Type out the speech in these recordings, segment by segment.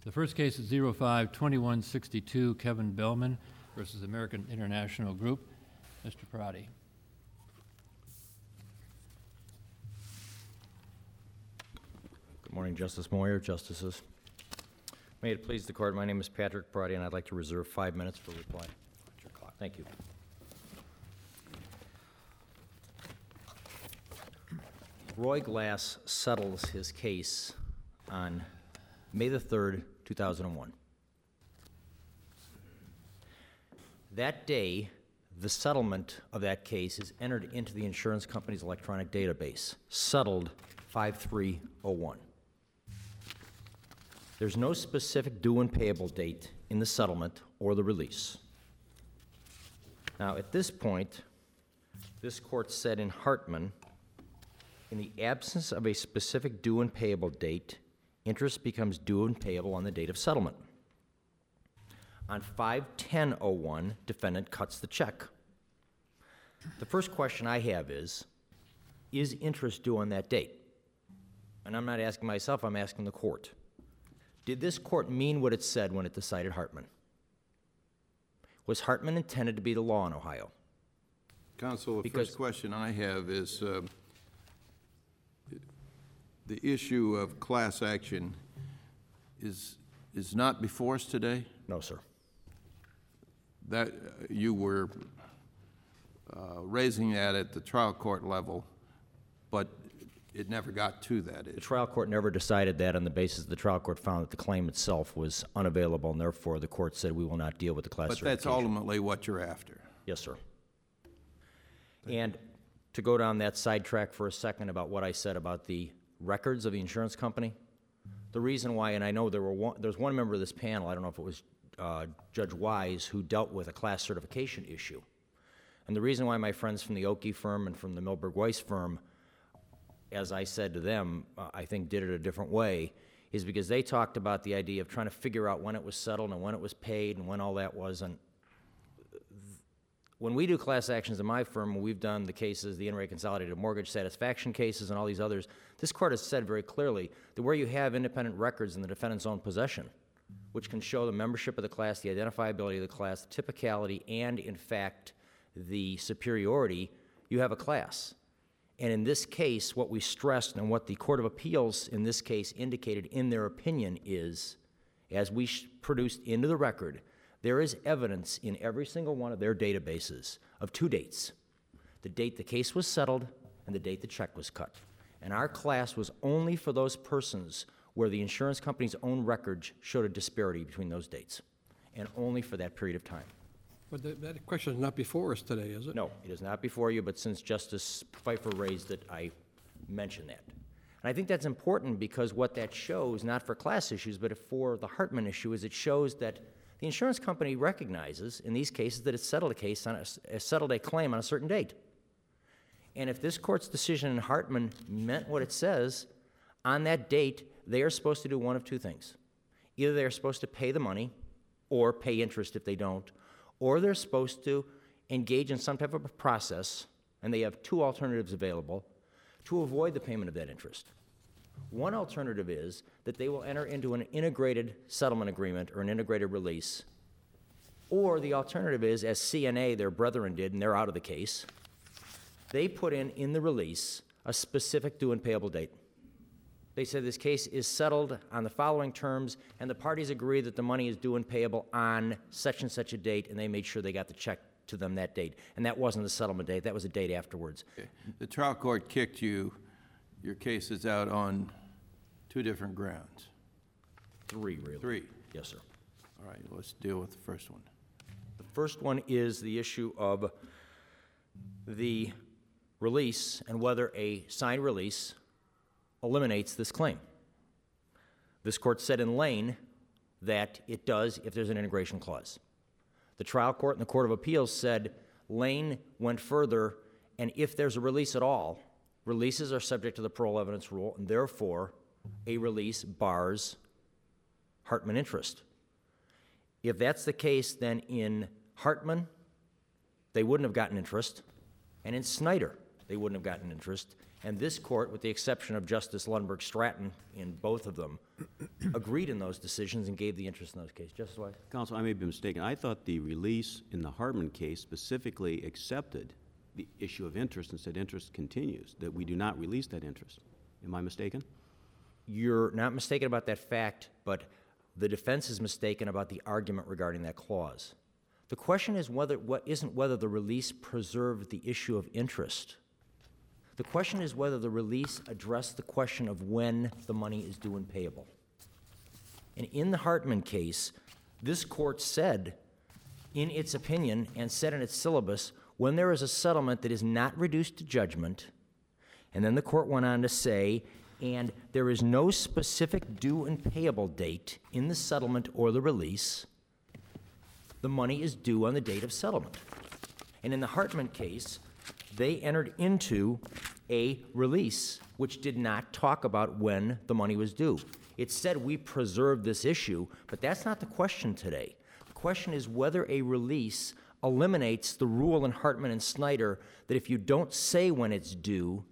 The first case is 05-2162, Kevin Bellman versus American International Group. Mr. Parati. Good morning, Justice Moyer, Justices. May it please the Court, my name is Patrick Parati, and I'd like to reserve 5 minutes for reply. Your clock. Thank you. Roy Glass settles his case on May the 3rd, 2001. That day, the settlement of that case is entered into the insurance company's electronic database, settled 5301. There's no specific due and payable date in the settlement or the release. Now, at this point, this court said in Hartman, in the absence of a specific due and payable date, interest becomes due and payable on the date of settlement. On 5/10/01, defendant cuts the check. The first question I have is interest due on that date? And I'm not asking myself, I'm asking the court. Did this court mean what it said when it decided Hartman? Was Hartman intended to be the law in Ohio? Counsel, the first question I have is the issue of class action is not before us today? No, sir. That you were raising that at the trial court level, but it never got to that issue. The trial court never decided that on the basis the trial court found that the claim itself was unavailable, and therefore the court said we will not deal with the class certification. But that's ultimately what you're after. Yes, sir. And to go down that sidetrack for a second about what I said about the records of the insurance company, the reason why, and I know there's one member of this panel, I don't know if it was Judge Wise, who dealt with a class certification issue. And the reason why my friends from the Oakey firm and from the Milberg Weiss firm, as I said to them, I think did it a different way, is because they talked about the idea of trying to figure out when it was settled and when it was paid and when all that was. And when we do class actions in my firm, we've done the cases, the in-rate consolidated mortgage satisfaction cases and all these others, this court has said very clearly that where you have independent records in the defendant's own possession, which can show the membership of the class, the identifiability of the class, the typicality, and, in fact, the superiority, you have a class. And in this case, what we stressed and what the Court of Appeals in this case indicated in their opinion is, as we produced into the record, there is evidence in every single one of their databases of two dates: the date the case was settled and the date the check was cut. And our class was only for those persons where the insurance company's own records showed a disparity between those dates, and only for that period of time. But that question is not before us today, is it? No, it is not before you, but since Justice Pfeiffer raised it, I mentioned that. And I think that's important because what that shows, not for class issues, but for the Hartman issue, is it shows that the insurance company recognizes in these cases that it's settled a claim on a certain date. And if this court's decision in Hartman meant what it says, on that date, they are supposed to do one of two things. Either they are supposed to pay the money or pay interest if they don't, or they're supposed to engage in some type of a process, and they have two alternatives available, to avoid the payment of that interest. One alternative is that they will enter into an integrated settlement agreement or an integrated release, or the alternative is, as CNA, their brethren did, and they're out of the case, they put in the release a specific due and payable date. They said this case is settled on the following terms, and the parties agree that the money is due and payable on such and such a date, and they made sure they got the check to them that date. And that wasn't the settlement date, that was a date afterwards. Okay. The trial court kicked your cases out on two different grounds. Three, really. Three. Yes, sir. All right, let's deal with the first one. The first one is the issue of the release and whether a signed release eliminates this claim. This court said in Lane that it does if there's an integration clause. The trial court and the Court of Appeals said Lane went further, and if there's a release at all, releases are subject to the parole evidence rule, and therefore a release bars Hartman interest. If that's the case, then in Hartman, they wouldn't have gotten interest, and in Snyder, they wouldn't have gotten interest, And this court, with the exception of Justice Lundberg Stratton in both of them, agreed in those decisions and gave the interest in those cases. Justice Weiss? Counsel, I may be mistaken. I thought the release in the Hartman case specifically accepted the issue of interest and said interest continues, that we do not release that interest. Am I mistaken? You're not mistaken about that fact, but the defense is mistaken about the argument regarding that clause. The question is isn't whether the release preserved the issue of interest. The question is whether the release addressed the question of when the money is due and payable. And in the Hartman case, this court said, in its opinion, and said in its syllabus, when there is a settlement that is not reduced to judgment, and then the court went on to say, and there is no specific due and payable date in the settlement or the release, the money is due on the date of settlement. And in the Hartman case, they entered into a release which did not talk about when the money was due. It said we preserved this issue, but that's not the question today. The question is whether a release eliminates the rule in Hartman and Snyder that if you don't say when it's due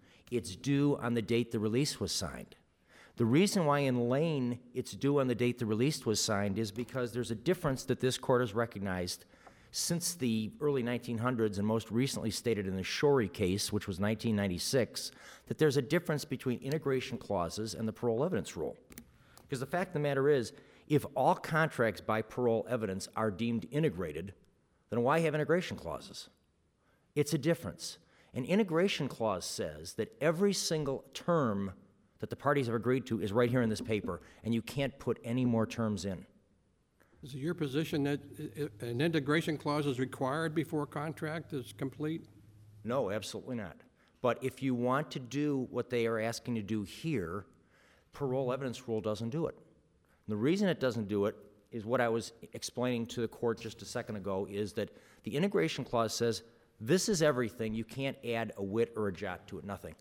on the date the release was signed. The reason why in Lane it's due on the date the release was signed is because there's a difference that this court has recognized since the early 1900s and most recently stated in the Shorey case, which was 1996, that there's a difference between integration clauses and the parole evidence rule. Because the fact of the matter is, if all contracts by parole evidence are deemed integrated, then why have integration clauses? It's a difference. An integration clause says that every single term that the parties have agreed to is right here in this paper, and you can't put any more terms in. Is it your position that an integration clause is required before a contract is complete? No, absolutely not. But if you want to do what they are asking to do here, parole evidence rule doesn't do it. And the reason it doesn't do it is what I was explaining to the court just a second ago, is that the integration clause says, this is everything, you can't add a whit or a jot to it, nothing.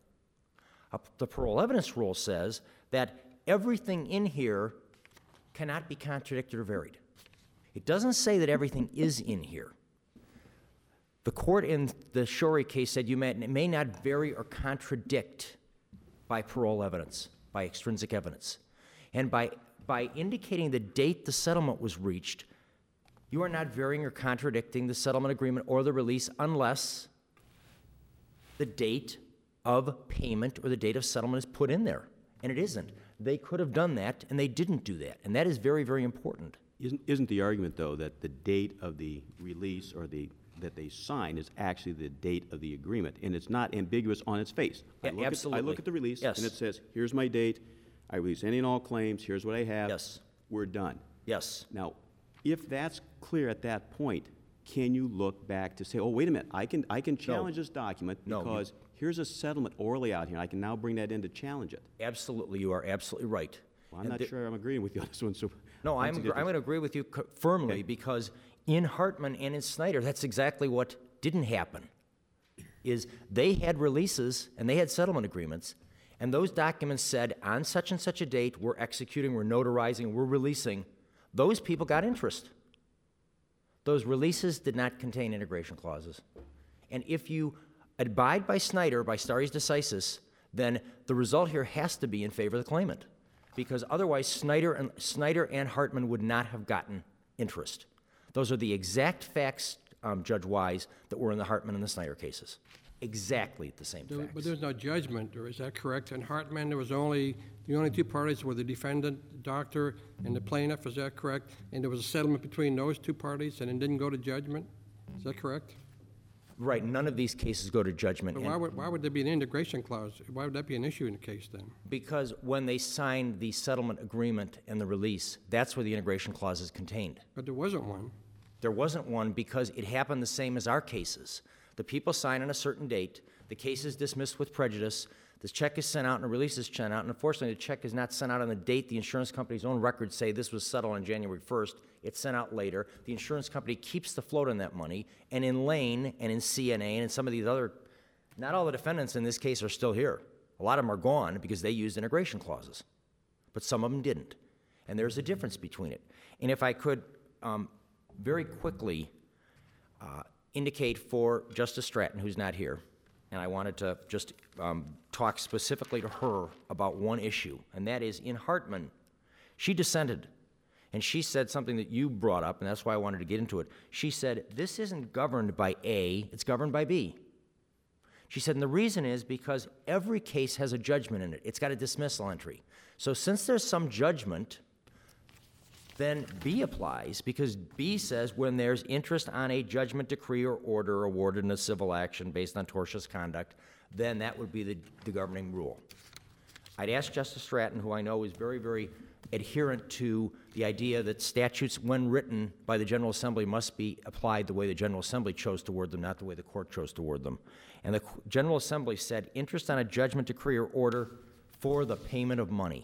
The parole evidence rule says that everything in here cannot be contradicted or varied. It doesn't say that everything is in here. The court in the Shorey case said it may not vary or contradict by parole evidence, by extrinsic evidence. And by indicating the date the settlement was reached, you are not varying or contradicting the settlement agreement or the release unless the date of payment or the date of settlement is put in there. And it isn't. They could have done that, and they didn't do that. And that is very, very important. Isn't the argument, though, that the date of the release or that they sign is actually the date of the agreement, and it's not ambiguous on its face? Absolutely. I look at the release, Yes. and it says, here's my date, I release any and all claims, here's what I have. Yes. We're done. Yes. Now, if that's clear at that point, can you look back to say, oh, wait a minute, I can challenge this document because here's a settlement orally out here, I can now bring that in to challenge it? Absolutely, you are absolutely right. Well, I'm not sure I'm agreeing with you on this one. So No, I'm going to agree with you firmly because in Hartman and in Snyder, that's exactly what didn't happen, is they had releases and they had settlement agreements, and those documents said on such and such a date, we're executing, we're notarizing, we're releasing. Those people got interest. Those releases did not contain integration clauses. And if you abide by Snyder, by stare decisis, then the result here has to be in favor of the claimant, because otherwise Snyder and Hartman would not have gotten interest. Those are the exact facts, Judge Wise, that were in the Hartman and the Snyder cases. Exactly the same facts. But there's no judgment, or is that correct? In Hartman, there was the only two parties were the defendant, the doctor, and the plaintiff. Is that correct? And there was a settlement between those two parties, and it didn't go to judgment. Is that correct? Right. None of these cases go to judgment. But why would there be an integration clause? Why would that be an issue in the case then? Because when they signed the settlement agreement and the release, that's where the integration clause is contained. But there wasn't one. There wasn't one because it happened the same as our cases. The people sign on a certain date, the case is dismissed with prejudice, the check is sent out and a release is sent out, and unfortunately the check is not sent out on the date the insurance company's own records say this was settled on January 1st. It's sent out later. The insurance company keeps the float on that money, and in Lane and in CNA and in some of these other, not all the defendants in this case are still here. A lot of them are gone because they used integration clauses, but some of them didn't. And there's a difference between it. And if I could very quickly indicate for Justice Stratton, who's not here, and I wanted to just talk specifically to her about one issue, and that is in Hartman, she dissented. And she said something that you brought up, and that's why I wanted to get into it. She said, this isn't governed by A, it's governed by B. She said, and the reason is because every case has a judgment in it. It's got a dismissal entry. So since there's some judgment, then B applies, because B says when there's interest on a judgment, decree, or order awarded in a civil action based on tortious conduct, then that would be the governing rule. I'd ask Justice Stratton, who I know is very, very adherent to the idea that statutes, when written by the General Assembly, must be applied the way the General Assembly chose to word them, not the way the court chose to word them. And the General Assembly said interest on a judgment, decree, or order for the payment of money.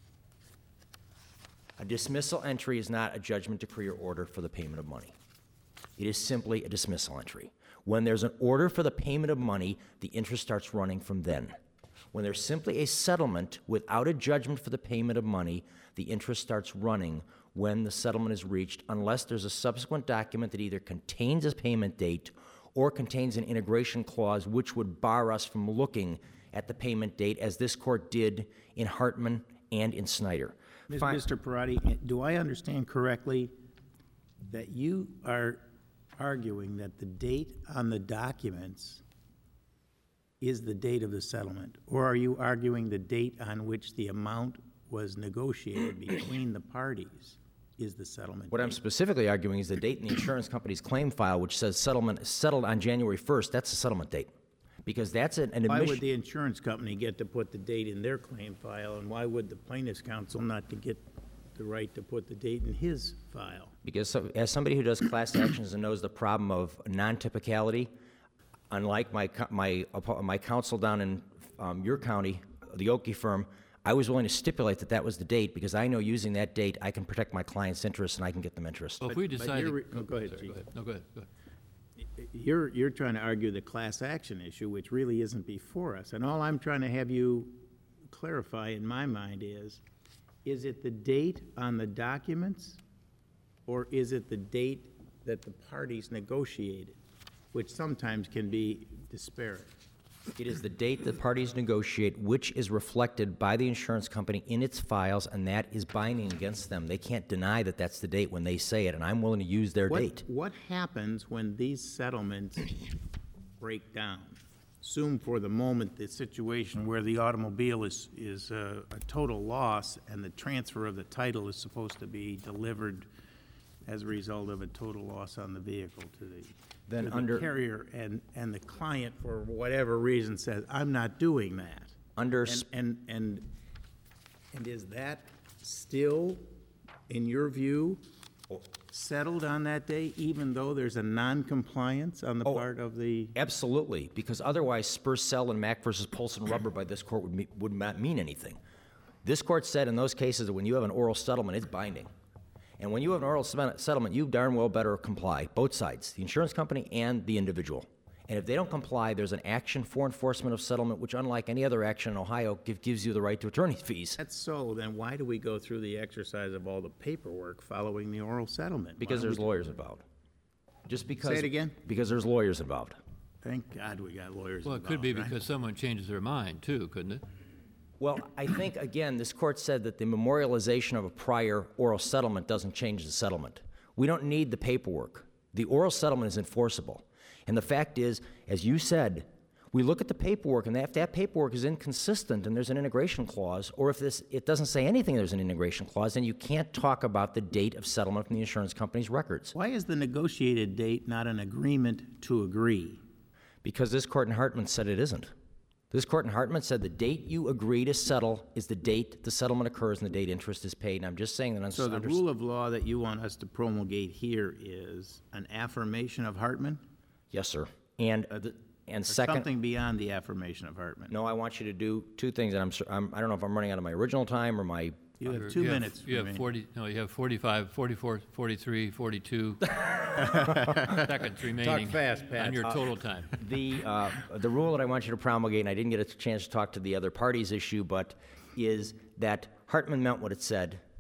A dismissal entry is not a judgment, decree, or order for the payment of money. It is simply a dismissal entry. When there's an order for the payment of money, the interest starts running from then. When there's simply a settlement without a judgment for the payment of money, the interest starts running when the settlement is reached, unless there's a subsequent document that either contains a payment date or contains an integration clause which would bar us from looking at the payment date, as this court did in Hartman and in Snyder. Mr. Parati, do I understand correctly that you are arguing that the date on the documents is the date of the settlement? Or are you arguing the date on which the amount was negotiated between the parties is the settlement What date? I'm specifically arguing is the date in the insurance company's claim file, which says settlement settled on January 1st, that's the settlement date. Because that's an admission. Why would the insurance company get to put the date in their claim file, and why would the plaintiff's counsel not to get the right to put the date in his file? Because as somebody who does class actions and knows the problem of non-typicality, unlike my counsel down in your county, the Oakey firm, I was willing to stipulate that that was the date, because I know using that date, I can protect my client's interests and I can get them interest. Well, if we decide... Go ahead, Sorry, Chief. go ahead. No, go ahead. You're trying to argue the class action issue, which really isn't before us. And all I'm trying to have you clarify in my mind is it the date on the documents, or is it the date that the parties negotiated, which sometimes can be disparate? It is the date the parties negotiate, which is reflected by the insurance company in its files, and that is binding against them. They can't deny that that's the date when they say it, and I'm willing to use their date. What happens when these settlements break down? Assume for the moment the situation where the automobile is a total loss and the transfer of the title is supposed to be delivered as a result of a total loss on the vehicle to the carrier, and the client, for whatever reason, says, I'm not doing that. And is that still, in your view, settled on that day, even though there's a non-compliance on the part of the... Absolutely, because otherwise Spursell and Mack versus Polson Rubber by this court would not mean anything. This court said in those cases that when you have an oral settlement, it's binding. And when you have an oral settlement, you darn well better comply, both sides, the insurance company and the individual. And if they don't comply, there's an action for enforcement of settlement, which, unlike any other action in Ohio, gives you the right to attorney's fees. That's so, then why do we go through the exercise of all the paperwork following the oral settlement? Because there's lawyers involved. Just because... Say it again? Because there's lawyers involved. Thank God we got lawyers Well, involved, it could be right? because someone changes their mind, too, couldn't it? Well, I think, again, this court said that the memorialization of a prior oral settlement doesn't change the settlement. We don't need the paperwork. The oral settlement is enforceable. And the fact is, as you said, we look at the paperwork, and if that paperwork is inconsistent and there's an integration clause, or if it doesn't say anything, there's an integration clause, then you can't talk about the date of settlement from the insurance company's records. Why is the negotiated date not an agreement to agree? Because this court in Hartman said it isn't. This court in Hartman said the date you agree to settle is the date the settlement occurs and the date interest is paid. And I'm just saying that... So the rule of law that you want us to promulgate here is an affirmation of Hartman? Yes, sir. And second... Something beyond the affirmation of Hartman? No, I want you to do two things, and I don't know if I'm running out of my original time or my... You have 2 minutes You have 45, 44, 43, 42 seconds remaining. Talk fast, Pat. On your total time. The rule that I want you to promulgate, and I didn't get a chance to talk to the other parties issue, but is that Hartman meant what it said,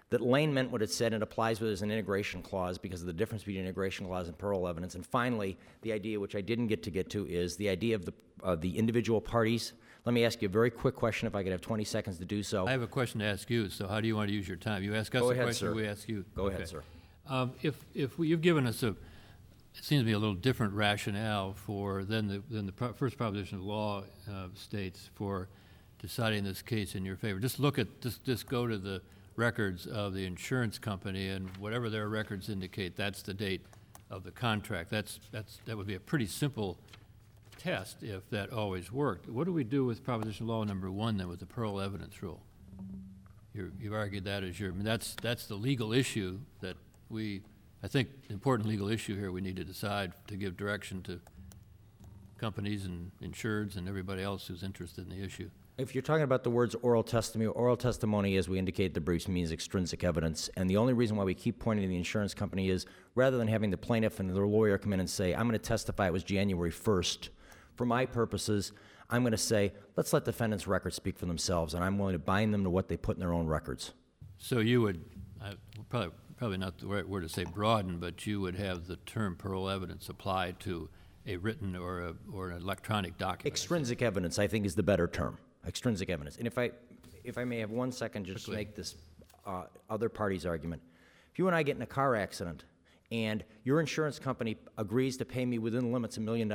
that Lane meant what it said, and it applies where there's an integration clause because of the difference between integration clause and parole evidence. And finally, the idea, which I didn't get to, is the idea of the individual parties. Let me ask you a very quick question, if I could have 20 seconds to do so. I have a question to ask you, so how do you want to use your time? You ask us Go a ahead, question, sir. we ask you. Go Okay. ahead, sir. You've given us it seems to be a little different rationale than the first proposition of law states for deciding this case in your favor. Just go to the records of the insurance company, and whatever their records indicate, that's the date of the contract. That would be a pretty simple test if that always worked. What do we do with proposition law number 1 then, with the parole evidence rule? You've argued that as that's the legal issue that I think the important legal issue here we need to decide to give direction to companies and insureds and everybody else who's interested in the issue. If you're talking about the words oral testimony, as we indicate in the briefs, means extrinsic evidence. And the only reason why we keep pointing to the insurance company is rather than having the plaintiff and their lawyer come in and say, I'm going to testify it was January 1st, for my purposes, I'm going to say, let's let defendants' records speak for themselves, and I'm willing to bind them to what they put in their own records. So you would, probably not the right word to say broaden, but you would have the term parole evidence applied to a written or an electronic document. Extrinsic evidence, I think, is the better term. Extrinsic evidence. And if I may have 1 second just to make this other party's argument. If you and I get in a car accident and your insurance company agrees to pay me within the limits $1 million,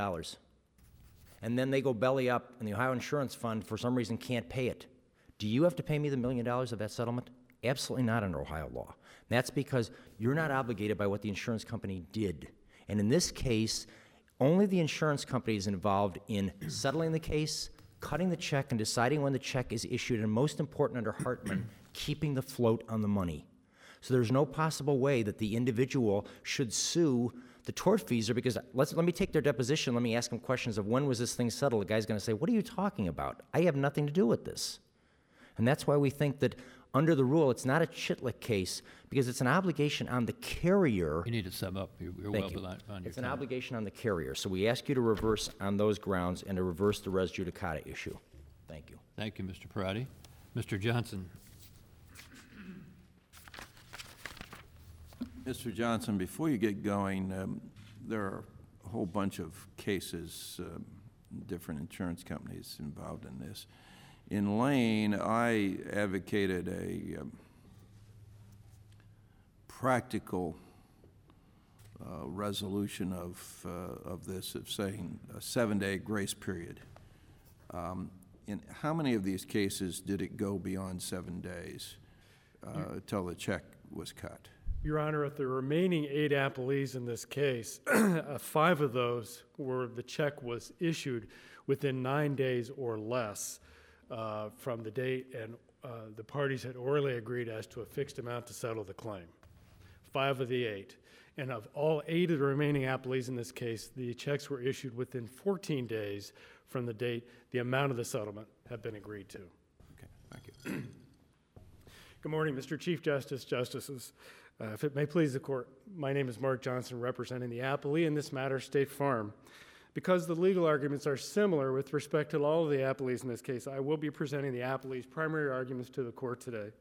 and then they go belly up and the Ohio Insurance Fund for some reason can't pay it, do you have to pay me the $1 million of that settlement? Absolutely not under Ohio law. And that's because you're not obligated by what the insurance company did. And in this case, only the insurance company is involved in settling the case, cutting the check, and deciding when the check is issued, and most important under Hartman, keeping the float on the money. So there's no possible way that the individual should sue the tortfeasor, because let me take their deposition, let me ask them questions of when was this thing settled. The guy's going to say, what are you talking about? I have nothing to do with this. And that's why we think that under the rule, it's not a Chitlick case, because it's an obligation on the carrier. You need to sum up. You're well Thank you. on your It's an time. obligation on the carrier. So we ask you to reverse on those grounds and to reverse the res judicata issue. Thank you. Thank you, Mr. Parati. Mr. Johnson. Mr. Johnson, before you get going, there are a whole bunch of cases, different insurance companies involved in this. In Lane, I advocated a practical resolution of this, of saying a 7-day grace period. In how many of these cases did it go beyond 7 days till the check was cut? Your Honor, of the remaining 8 appellees in this case, 5 of those where the check was issued within 9 days or less from the date, and the parties had orally agreed as to a fixed amount to settle the claim. 5 of the 8. And of all 8 of the remaining appellees in this case, the checks were issued within 14 days from the date the amount of the settlement had been agreed to. Okay, thank you. Good morning, Mr. Chief Justice, Justices. If it may please the Court, my name is Mark Johnson, representing the appellee in this matter, State Farm. Because the legal arguments are similar with respect to all of the appellees in this case, I will be presenting the appellee's primary arguments to the Court today.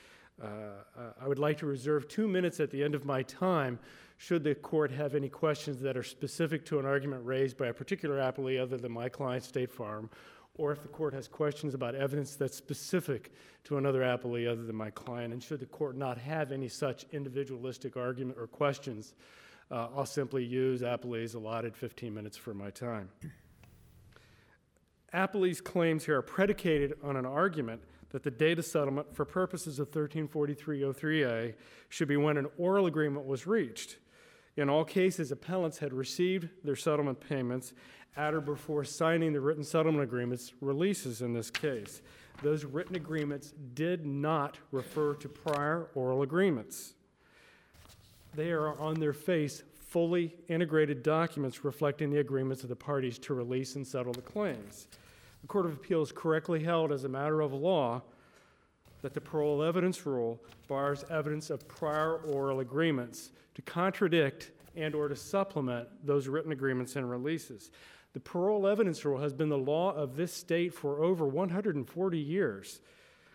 I would like to reserve 2 minutes at the end of my time should the Court have any questions that are specific to an argument raised by a particular appellee other than my client, State Farm, or if the Court has questions about evidence that's specific to another appellee other than my client. And should the Court not have any such individualistic argument or questions, I'll simply use appellee's allotted 15 minutes for my time. Appellee's claims here are predicated on an argument that the date of settlement for purposes of 1343-03A should be when an oral agreement was reached. In all cases, appellants had received their settlement payments at or before signing the written settlement agreements releases in this case. Those written agreements did not refer to prior oral agreements. They are on their face fully integrated documents reflecting the agreements of the parties to release and settle the claims. The Court of Appeals correctly held as a matter of law that the parole evidence rule bars evidence of prior oral agreements to contradict and or to supplement those written agreements and releases. The parole evidence rule has been the law of this state for over 140 years.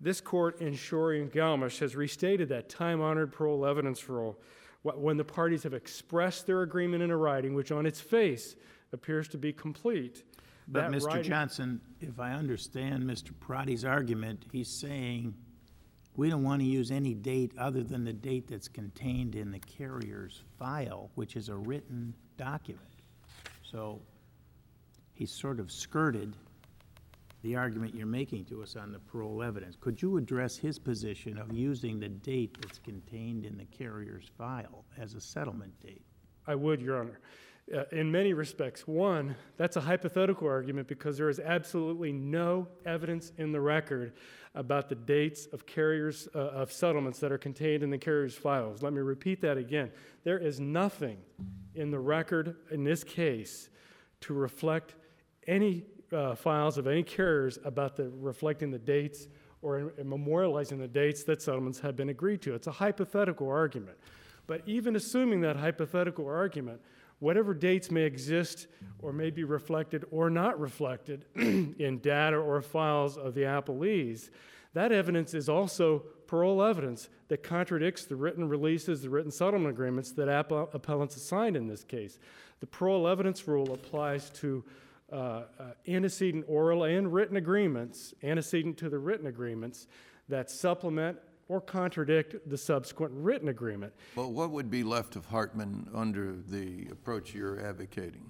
This court in Shorey and Galmish has restated that time-honored parole evidence rule when the parties have expressed their agreement in a writing which on its face appears to be complete. But, That Mr. writing- Johnson, if I understand Mr. Parati's argument, he's saying we don't want to use any date other than the date that's contained in the carrier's file, which is a written document. So he's sort of skirted the argument you're making to us on the parole evidence. Could you address his position of using the date that's contained in the carrier's file as a settlement date? I would, Your Honor. In many respects. One, that's a hypothetical argument because there is absolutely no evidence in the record about the dates of carriers of settlements that are contained in the carrier's files. Let me repeat that again. There is nothing in the record in this case to reflect any files of any carriers about reflecting the dates or memorializing the dates that settlements have been agreed to. It's a hypothetical argument. But even assuming that hypothetical argument, whatever dates may exist or may be reflected or not reflected in data or files of the appellees, that evidence is also parole evidence that contradicts the written releases, the written settlement agreements that appellants assigned in this case. The parole evidence rule applies to antecedent oral and written agreements, antecedent to the written agreements that supplement or contradict the subsequent written agreement. But what would be left of Hartman under the approach you're advocating?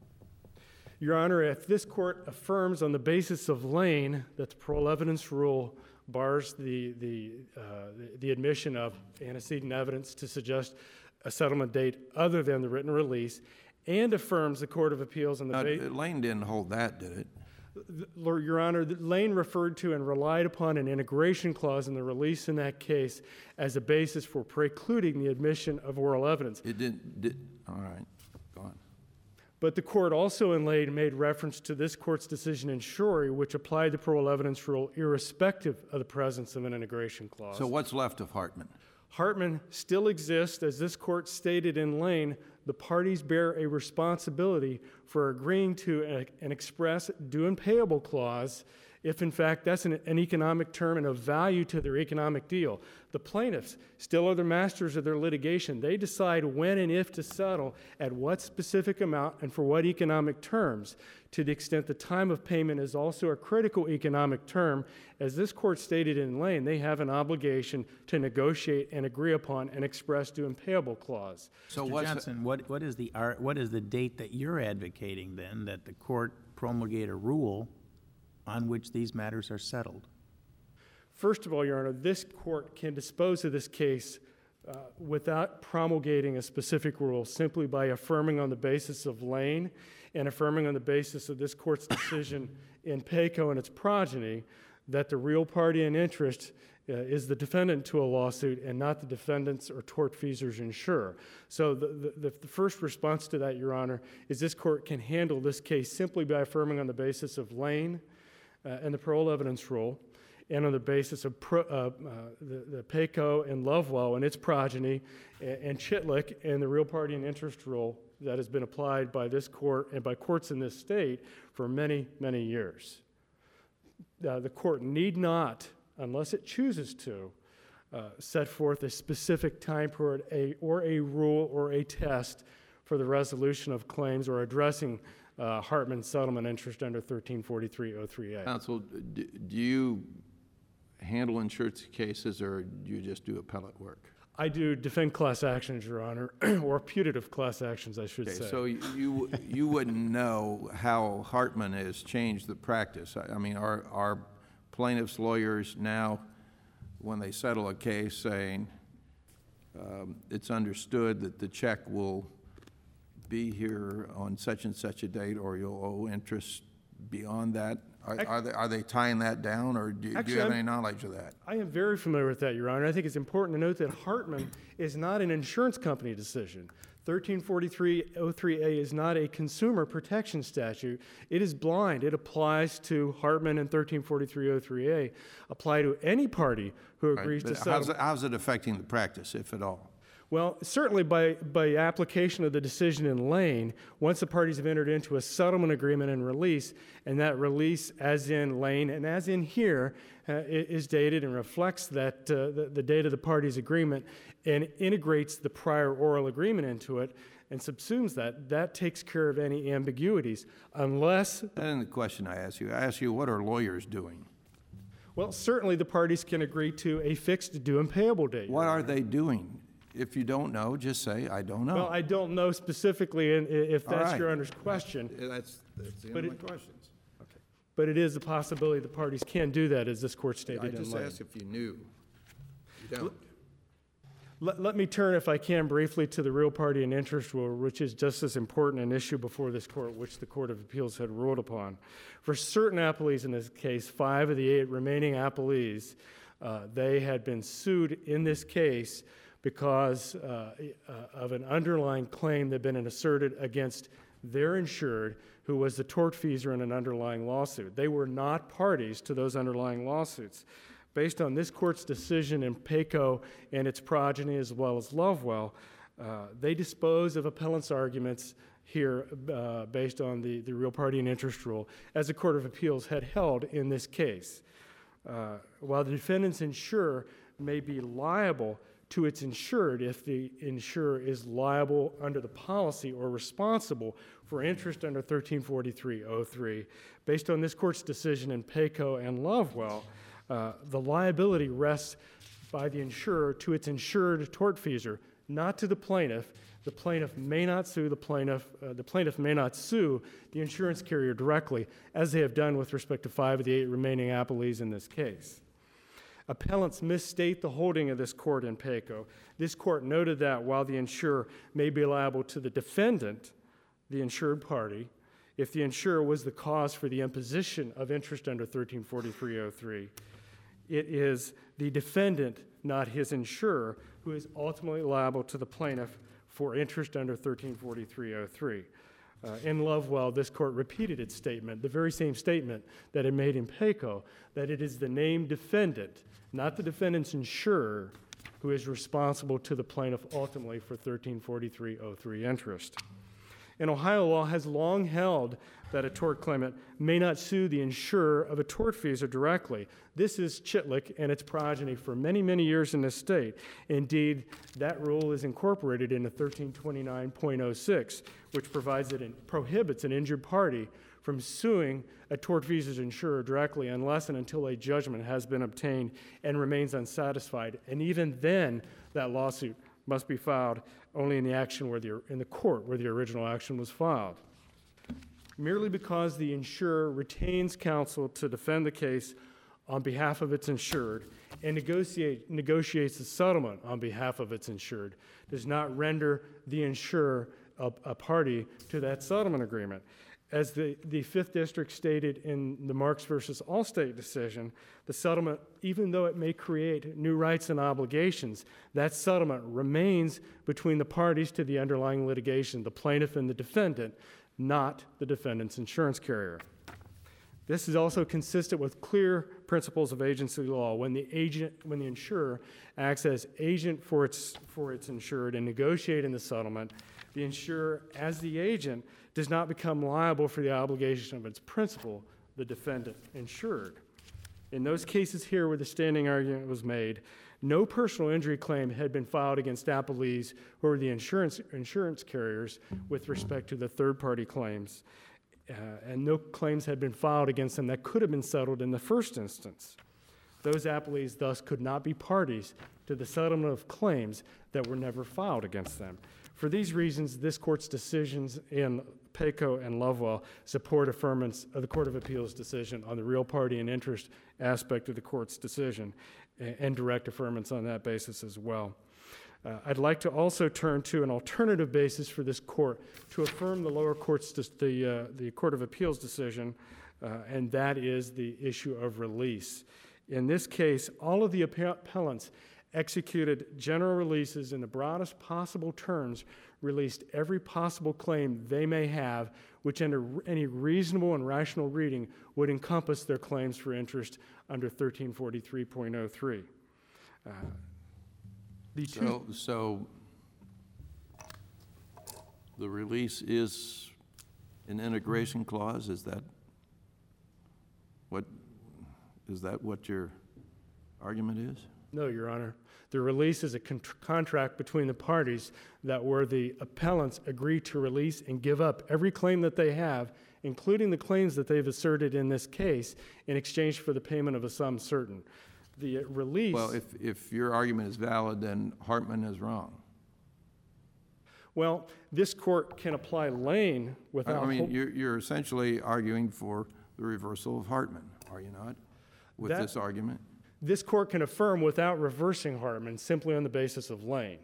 Your Honor, if this court affirms on the basis of Lane that the parole evidence rule bars the admission of antecedent evidence to suggest a settlement date other than the written release, and affirms the Court of Appeals on the basis... Lane didn't hold that, did it? Your Honor, Lane referred to and relied upon an integration clause in the release in that case as a basis for precluding the admission of oral evidence. It all right, go on. But the court also in Lane made reference to this court's decision in Shorey, which applied the parole evidence rule irrespective of the presence of an integration clause. So what's left of Hartman? Hartman still exists. As this court stated in Lane, the parties bear a responsibility for agreeing to an express due and payable clause if, in fact, that's an economic term and of value to their economic deal. The plaintiffs still are the masters of their litigation. They decide when and if to settle, at what specific amount, and for what economic terms. To the extent the time of payment is also a critical economic term, as this court stated in Lane, they have an obligation to negotiate and agree upon an express due and payable clause. So Mr. Johnson, what is the date that you're advocating then that the court promulgate a rule on which these matters are settled? First of all, Your Honor, this court can dispose of this case without promulgating a specific rule, simply by affirming on the basis of Lane and affirming on the basis of this court's decision in Payco and its progeny that the real party in interest is the defendant to a lawsuit and not the defendant's or tortfeasor's insurer. So the first response to that, Your Honor, is this court can handle this case simply by affirming on the basis of Lane and the parole evidence rule, and on the basis of the Payco and Lovewell and its progeny, and Chitlick and the real party in interest rule that has been applied by this court and by courts in this state for many, many years. The court need not, unless it chooses to, set forth a specific time period or a rule or a test for the resolution of claims or addressing Hartman's settlement interest under 1343-03A. Counsel, do you handle insurance cases or do you just do appellate work? I do defend class actions, Your Honor, or putative class actions, I should say. So you wouldn't know how Hartman has changed the practice. I mean, are plaintiffs' lawyers now, when they settle a case, saying it's understood that the check will be here on such and such a date, or you'll owe interest beyond that? Are they tying that down, or do you have any knowledge of that? I am very familiar with that, Your Honor. I think it's important to note that Hartman is not an insurance company decision. 1343-03A is not a consumer protection statute. It is blind. It applies to Hartman, and 1343-03A apply to any party who agrees to settle. How's it affecting the practice, if at all? Well, certainly by application of the decision in Lane, once the parties have entered into a settlement agreement and release, and that release, as in Lane and as in here, is dated and reflects that the date of the parties' agreement and integrates the prior oral agreement into it and subsumes that takes care of any ambiguities, unless... That isn't the question I asked you, what are lawyers doing? Well, certainly the parties can agree to a fixed due and payable date. What are they doing? If you don't know, just say, I don't know. Well, I don't know specifically if that's right. your question. That's the But end of my questions. But it is a possibility the parties can do that, as this court stated I in just Lane. asked if you knew. You don't. Let me turn, if I can, briefly to the real party and interest rule, which is just as important an issue before this court, which the Court of Appeals had ruled upon. For certain appellees in this case, 5 of the 8 remaining appellees, they had been sued in this case because of an underlying claim that had been asserted against their insured, who was the tortfeasor in an underlying lawsuit. They were not parties to those underlying lawsuits. Based on this court's decision in Payco and its progeny, as well as Lovewell, they dispose of appellants' arguments here based on the real party and interest rule, as the Court of Appeals had held in this case. While the defendant's insurer may be liable to its insured if the insurer is liable under the policy or responsible for interest under 1343.03, based on this court's decision in Payco and Lovewell, the liability rests by the insurer to its insured tortfeasor, not to the plaintiff. The plaintiff may not sue the plaintiff may not sue the insurance carrier directly, as they have done with respect to 5 of the 8 remaining appellees in this case. Appellants misstate the holding of this court in Payco. This court noted that while the insurer may be liable to the defendant, the insured party, if the insurer was the cause for the imposition of interest under 1343.03, it is the defendant, not his insurer, who is ultimately liable to the plaintiff for interest under 1343.03. In Lovewell, this court repeated its statement, the very same statement that it made in Payco, that it is the named defendant, not the defendant's insurer, who is responsible to the plaintiff ultimately for 1343.03 interest. And Ohio law has long held that a tort claimant may not sue the insurer of a tortfeasor directly. This is Chitlick and its progeny for many, many years in this state. Indeed, that rule is incorporated into 1329.06, which provides that it prohibits an injured party from suing a tortfeasor's insurer directly unless and until a judgment has been obtained and remains unsatisfied. And even then, that lawsuit must be filed only in the court where the original action was filed. Merely because the insurer retains counsel to defend the case on behalf of its insured and negotiates a settlement on behalf of its insured does not render the insurer a party to that settlement agreement. As the 5th District stated in the Marks versus Allstate decision, the settlement, even though it may create new rights and obligations, that settlement remains between the parties to the underlying litigation, the plaintiff and the defendant, not the defendant's insurance carrier. This is also consistent with clear principles of agency law. When the insurer acts as agent for its insured and negotiating the settlement, the insurer, as the agent, does not become liable for the obligation of its principal, the defendant insured. In those cases here where the standing argument was made, no personal injury claim had been filed against appellees who were the insurance carriers with respect to the third-party claims, and no claims had been filed against them that could have been settled in the first instance. Those appellees thus could not be parties to the settlement of claims that were never filed against them. For these reasons, this court's decisions in Payco and Lovewell support affirmance of the Court of Appeals decision on the real party and interest aspect of the court's decision and direct affirmance on that basis as well. I'd like to also turn to an alternative basis for this court to affirm the lower court's, the Court of Appeals decision, and that is the issue of release. In this case, all of the appellants executed general releases in the broadest possible terms, released every possible claim they may have, which under any reasonable and rational reading would encompass their claims for interest under 1343.03. So the release is an integration clause? Is that what your argument is? No, Your Honor. The release is a contract between the parties that where the appellants agree to release and give up every claim that they have, including the claims that they've asserted in this case, in exchange for the payment of a sum certain. The release... Well, if your argument is valid, then Hartman is wrong. Well, this court can apply Lane without... I mean, you're essentially arguing for the reversal of Hartman, are you not, with this argument? This court can affirm without reversing Hartman simply on the basis of Lane.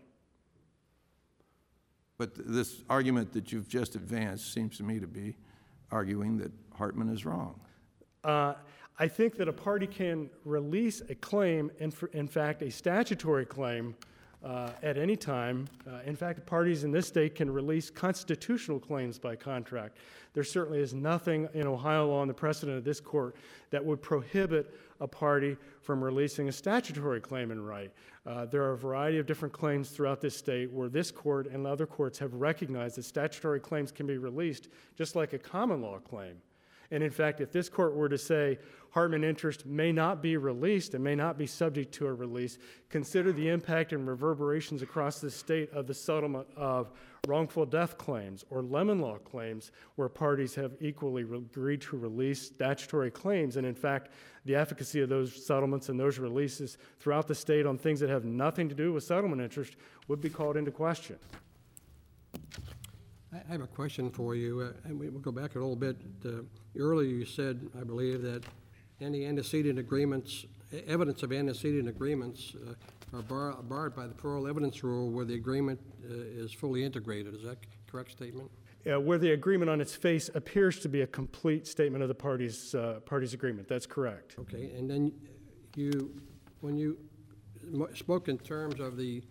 But this argument that you've just advanced seems to me to be arguing that Hartman is wrong. I think that a party can release a claim, in fact, a statutory claim, at any time. In fact, parties in this state can release constitutional claims by contract. There certainly is nothing in Ohio law and the precedent of this court that would prohibit a party from releasing a statutory claim in right. There are a variety of different claims throughout this state where this court and other courts have recognized that statutory claims can be released just like a common law claim. And in fact, if this court were to say Hartman interest may not be released and may not be subject to a release, consider the impact and reverberations across the state of the settlement of wrongful death claims or lemon law claims where parties have equally agreed to release statutory claims. And in fact, the efficacy of those settlements and those releases throughout the state on things that have nothing to do with settlement interest would be called into question. I have a question for you, and we'll go back a little bit. Earlier you said, I believe, that any antecedent agreements, evidence of antecedent agreements are barred by the parole evidence rule where the agreement is fully integrated. Is that a correct statement? Where the agreement on its face appears to be a complete statement of the parties' agreement. That's correct. Okay, and then when you spoke in terms of the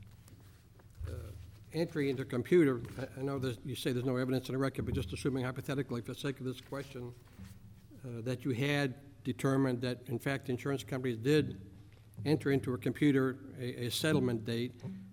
entry into a computer, I know that you say there's no evidence in the record, but just assuming hypothetically for the sake of this question, that you had determined that, in fact, insurance companies did enter into a computer a settlement date,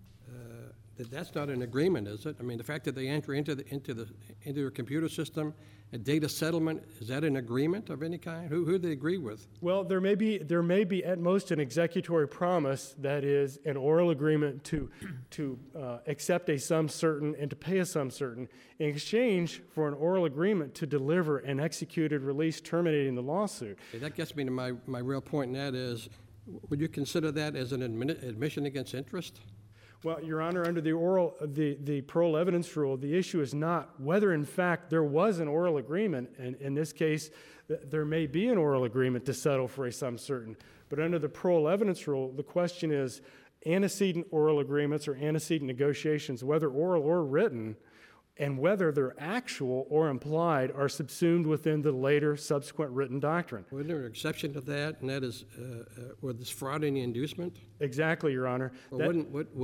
that's not an agreement, is it? I mean, the fact that they enter into a computer system, a data settlement, is that an agreement of any kind? Who do they agree with? Well, there may be at most an executory promise, that is an oral agreement to accept a sum certain and to pay a sum certain in exchange for an oral agreement to deliver an executed release terminating the lawsuit. Okay, that gets me to my real point, and that is, would you consider that as an admission against interest? Well, Your Honor, under the parole evidence rule, the issue is not whether, in fact, there was an oral agreement, and in this case, there may be an oral agreement to settle for a sum certain. But under the parole evidence rule, the question is antecedent oral agreements or antecedent negotiations, whether oral or written, and whether they're actual or implied, are subsumed within the later subsequent written doctrine. Wasn't there an exception to that, and that is with this fraud in the inducement? Exactly, Your Honor. Well,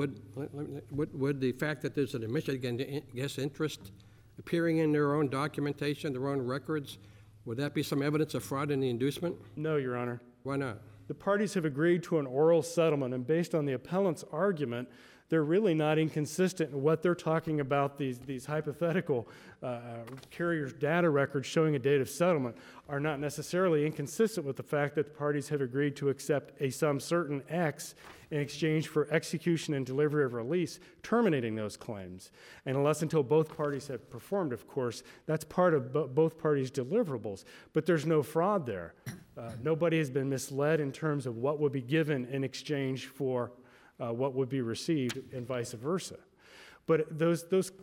would the fact that there's an admission against interest appearing in their own documentation, their own records, would that be some evidence of fraud in the inducement? No, Your Honor. Why not? The parties have agreed to an oral settlement, and based on the appellant's argument, they're really not inconsistent in what they're talking about. These hypothetical carriers' data records showing a date of settlement are not necessarily inconsistent with the fact that the parties have agreed to accept a sum certain X in exchange for execution and delivery of release, terminating those claims. And unless until both parties have performed, of course, that's part of both parties' deliverables. But there's no fraud there. Nobody has been misled in terms of what would be given in exchange for what would be received, and vice versa. But those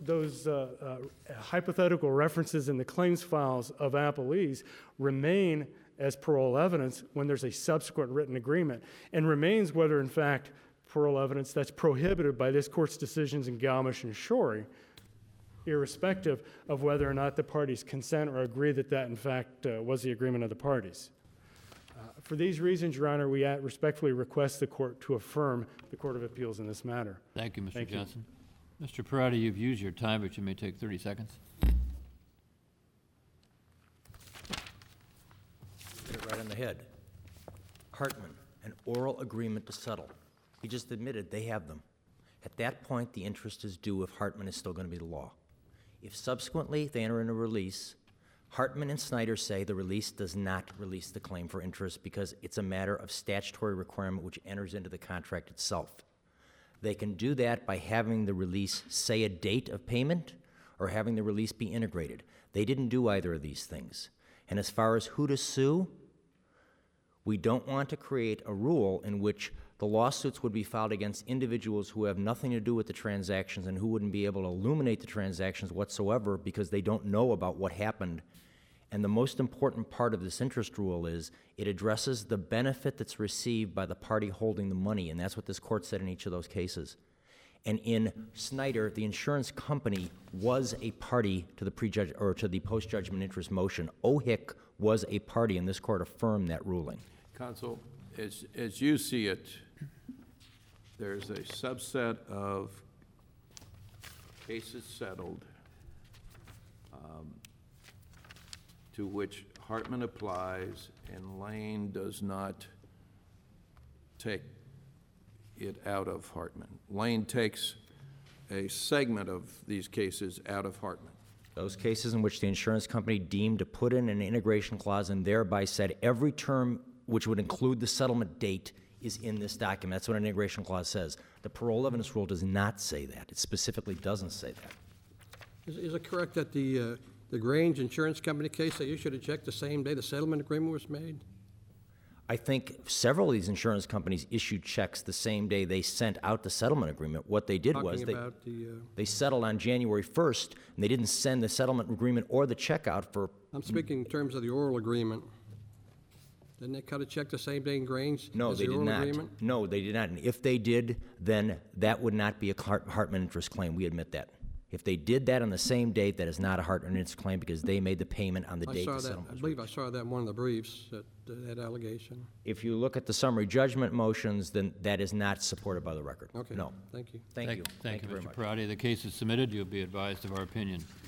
hypothetical references in the claims files of appellees remain as parole evidence when there's a subsequent written agreement, and remains whether, in fact, parole evidence that's prohibited by this court's decisions in Galmish and Shorey, irrespective of whether or not the parties consent or agree that that, in fact, was the agreement of the parties. For these reasons, Your Honor, we respectfully request the court to affirm the Court of Appeals in this matter. Thank you, Mr. Johnson. Mr. Parati, you've used your time, but you may take 30 seconds. Hit it right on the head. Hartman, an oral agreement to settle. He just admitted they have them. At that point, the interest is due if Hartman is still going to be the law. If subsequently they enter into a release, Hartman and Snyder say the release does not release the claim for interest because it's a matter of statutory requirement which enters into the contract itself. They can do that by having the release say a date of payment or having the release be integrated. They didn't do either of these things. And as far as who to sue, we don't want to create a rule in which the lawsuits would be filed against individuals who have nothing to do with the transactions and who wouldn't be able to illuminate the transactions whatsoever because they don't know about what happened. And the most important part of this interest rule is it addresses the benefit that's received by the party holding the money, and that's what this court said in each of those cases. And in Snyder, the insurance company was a party to the to the post-judgment interest motion. OHIC was a party, and this court affirmed that ruling. Counsel, as you see it, there's a subset of cases settled to which Hartman applies and Lane does not take it out of Hartman. Lane takes a segment of these cases out of Hartman. Those cases in which the insurance company deemed to put in an integration clause and thereby said every term which would include the settlement date is in this document. That's what an integration clause says. The parole evidence rule does not say that. It specifically doesn't say that. Is it correct that the Grange Insurance Company case, they issued a check the same day the settlement agreement was made? I think several of these insurance companies issued checks the same day they sent out the settlement agreement. What they did was they settled on January 1st, and they didn't send the settlement agreement or the check out for... I'm speaking in terms of the oral agreement. Didn't they cut a check the same day in Grange as the oral agreement? No, they did not. And if they did, then that would not be a Hartman interest claim. We admit that. If they did that on the same date, that is not a Hartman interest claim because they made the payment on the date the settlement was I believe I saw that in one of the briefs, that allegation. If you look at the summary judgment motions, then that is not supported by the record. Okay. No. Thank you. Thank you. Thank you, very Mr. much. Parati. The case is submitted. You'll be advised of our opinion.